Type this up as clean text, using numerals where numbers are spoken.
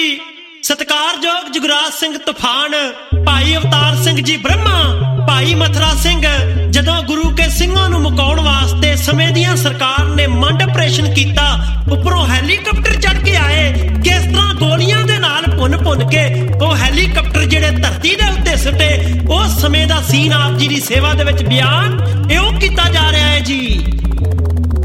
ਜੀ ਸਤਿਕਾਰਯੋਗ ਜੁਗਰਾਜ ਸਿੰਘ ਤੂਫਾਨ, ਭਾਈ ਅਵਤਾਰ ਸਿੰਘ ਜੀ ਬ੍ਰਹਮਾ, ਭਾਈ ਮਥਰਾ ਸਿੰਘ ਜਦੋਂ ਗੁਰੂ ਕੇ ਸਿੰਘਾਂ ਨੂੰ ਮੁਕਾਉਣ ਵਾਸਤੇ ਸਮੇਂ ਦੀਆਂ ਸਰਕਾਰ ਨੇ ਮੰਡ ਆਪਰੇਸ਼ਨ ਕੀਤਾ, ਉੱਪਰੋਂ ਹੈਲੀਕਾਪਟਰ ਚੜ੍ਹ ਕੇ ਆਏ। ਕਿਸ ਤਰ੍ਹਾਂ ਗੋਲੀਆਂ ਦੇ ਨਾਲ ਭੁੰਨ ਕੇ ਉਹ ਹੈਲੀਕਾਪਟਰ ਜਿਹੜੇ ਧਰਤੀ ਦੇ ਉੱਤੇ ਸੁੱਟੇ, ਉਸ ਸਮੇਂ ਦਾ ਸੀਨ ਆਪ ਜੀ ਦੀ ਸੇਵਾ ਦੇ ਵਿੱਚ ਬਿਆਨ ਇਉਂ ਕੀਤਾ ਜਾ ਰਿਹਾ ਹੈ ਜੀ।